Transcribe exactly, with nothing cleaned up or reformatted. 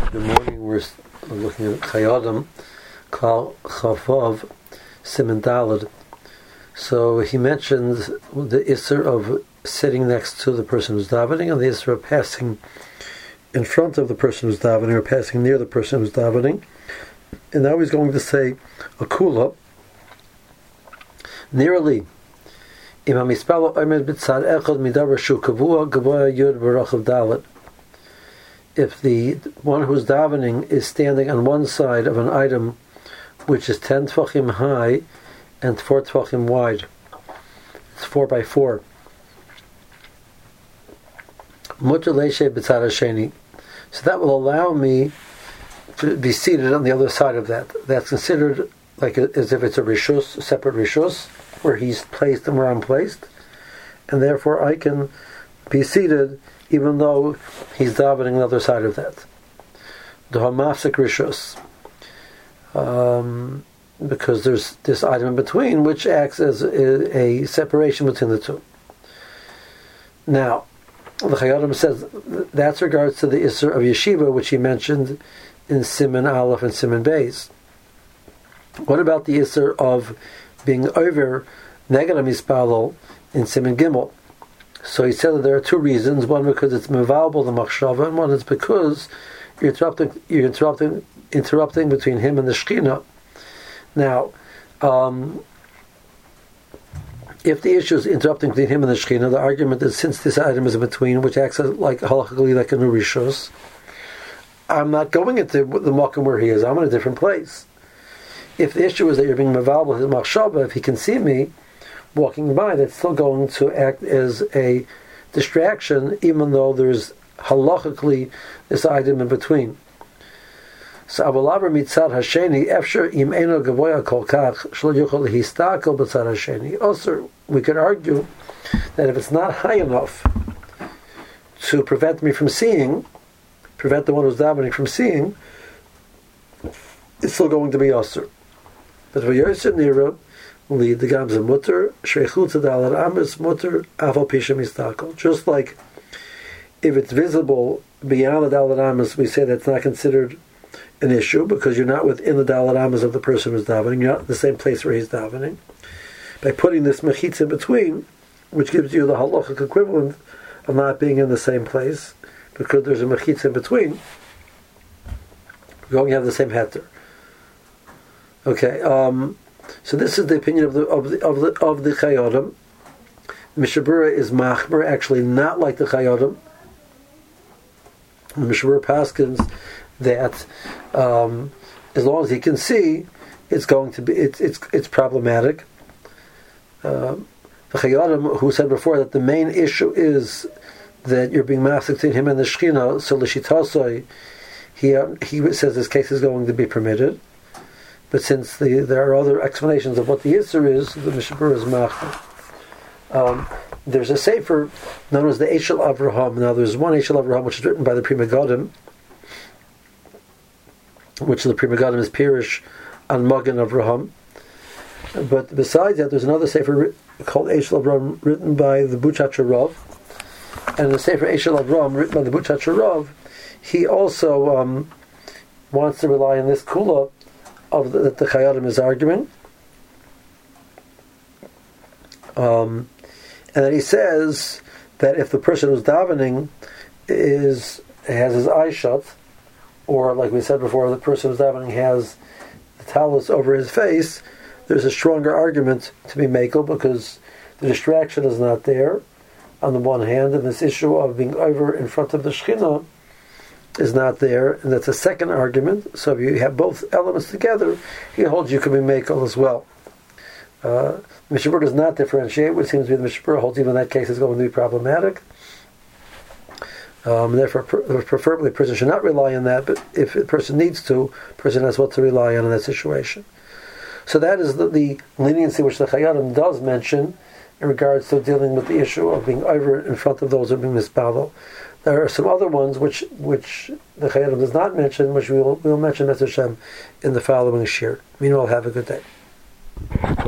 Good morning. We're looking at Chayadim, Klal Chavav, Siman Daled. So he mentioned the Isser of sitting next to the person who's davening, and the Isser of passing in front of the person who's davening, or passing near the person who's davening. And now he's going to say a kula. Nearly, Imam Ispalo Omer B'tzad Echad Midavar Shu Kavua Gavoya Yud B'Rachav Dalet. If the one who's davening is standing on one side of an item which is ten tefachim high and four tefachim wide, it's four by four. Mutter leishe b'tzad hasheni. So that will allow me to be seated on the other side of that. That's considered like a, as if it's a rishus, a separate rishus, where he's placed and where I'm placed, and therefore I can be seated even though he's davening on the other side of that. The hamafsik rishus, um, because there's this item in between which acts as a, a separation between the two. Now, the Chayadim says that's regards to the Isser of Yeshiva, which he mentioned in Siman Aleph and Siman Beis. What about the Isser of being over Neged HaMispalel in Siman Gimel? So he said that there are two reasons. One because it's mevalbal the machshava, and one is because you're interrupting, you're interrupting, interrupting between him and the Shekhinah. Now, um, if the issue is interrupting between him and the Shekhinah, the argument is since this item is in between, which acts as like halachically like a new rishus, I'm not going into the makom where he is. I'm in a different place. If the issue is that you're being mevalbal his machshava, if he can see me walking by, that's still going to act as a distraction, even though there's halachically this item in between. So avolaver mitzad hasheni efshar im eno gavoya kol kach shlo yuchol histakel b'tzad hasheni. Also, we could argue that if it's not high enough to prevent me from seeing, prevent the one who's davening from seeing, it's still going to be osur. But for Yosef Nira, lead the Gamza Mutter, Shreichut Dalar Amis Mutter, Aval Pisha Mistakel. Just like if it's visible beyond the Dalar Amis, we say that's not considered an issue because you're not within the Dalar Amis of the person who's davening, you're not in the same place where he's davening. By putting this mechitza in between, which gives you the halachic equivalent of not being in the same place, because there's a mechitza in between, you're going to have the same heter. Okay, um, so this is the opinion of the of the of the of the Chayadim. Mishnah Berurah is machmer, actually not like the Chayadim. Mishnah Berurah paskins that um, as long as he can see, it's going to be it's it's it's problematic. Uh, the Chayadim, who said before that the main issue is that you're being mafsik between him and the Shekhinah, so l'shitasoi, he um, he says this case is going to be permitted. But since the, there are other explanations of what the Yisr is, the Mishnah Berurah is machmer. Um, there's a sefer known as the Eshel Avraham. Now there's one Eshel Avraham which is written by the Pri Megadim, which the Pri Megadim is Pirish on Magen Avraham. But besides that, there's another sefer called Eshel Avraham written by the Buchacha Rav. And the sefer Eshel Avraham written by the Buchacha Rav, he also um, wants to rely on this kula of the, that the Chayadim is arguing, um, and that he says that if the person who's davening is has his eyes shut, or like we said before, the person who's davening has the talus over his face, there's a stronger argument to be makel because the distraction is not there on the one hand, and this issue of being over in front of the Shekhinah is not there, and that's a second argument. So if you have both elements together, he holds you can be makel as well. Uh, Mishnah Berurah does not differentiate, which seems to be the Mishnah Berurah holds even in that case is going to be problematic. Um, therefore, preferably a person should not rely on that, but if a person needs to, a person has what to rely on in that situation. So that is the, the leniency which the Chayadim does mention in regards to dealing with the issue of being over in front of those who are being mispalel. There are some other ones which which the Chayadim does not mention, which we will, we will mention Mitzvah Hashem in the following shir. Meanwhile, have a good day.